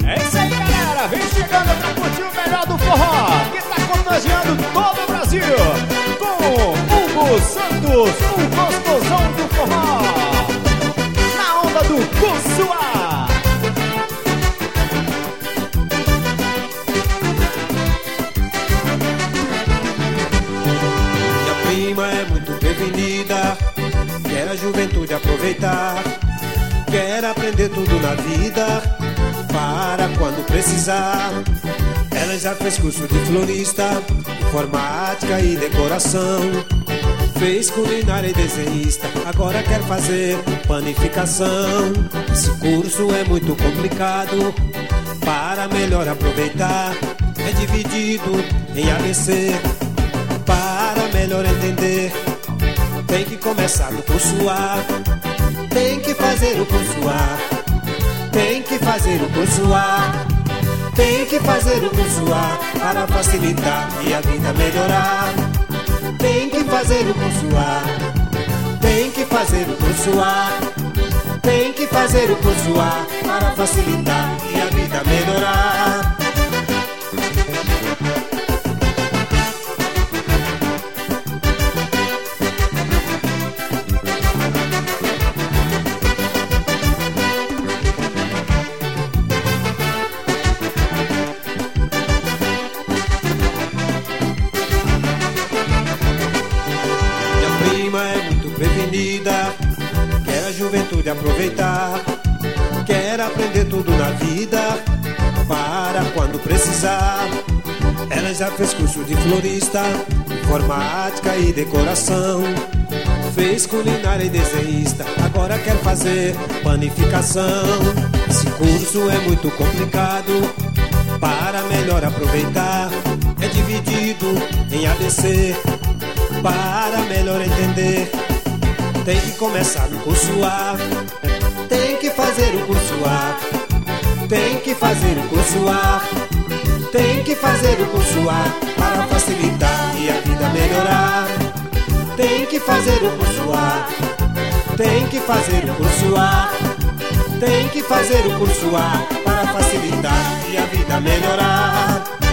É isso aí, galera, vem chegando pra curtir o melhor do forró, que tá contagiando todo o Brasil, com Hugo Santos, o gostosão do forró, na onda do Consuá. Minha prima é muito prevenida, quer a juventude aproveitar, quer aprender tudo na vida, para quando precisar. Ela já fez curso de florista, informática e decoração, fez culinária e desenhista, agora quer fazer panificação. Esse curso é muito complicado, para melhor aproveitar, é dividido em ABC. Para melhor entender, tem que começar no curso A, tem que fazer o curso A, tem que fazer o curso A, tem que fazer o curso A, para facilitar e a vida melhorar. Tem que fazer o curso A, tem que fazer o curso A, tem que fazer o curso A, para facilitar e a vida melhorar. É muito prevenida, quer a juventude aproveitar, quer aprender tudo na vida, para quando precisar. Ela já fez curso de florista, informática e decoração, fez culinária e desenhista, agora quer fazer panificação. Esse curso é muito complicado, para melhor aproveitar, é dividido em ABC. Para melhor entender, tem que começar no curso A, tem que fazer o curso A, tem que fazer o curso A, tem que fazer o curso A, para facilitar e a vida melhorar. Tem que fazer o curso A, tem que fazer o curso A, tem que fazer o curso A, para facilitar e a vida melhorar.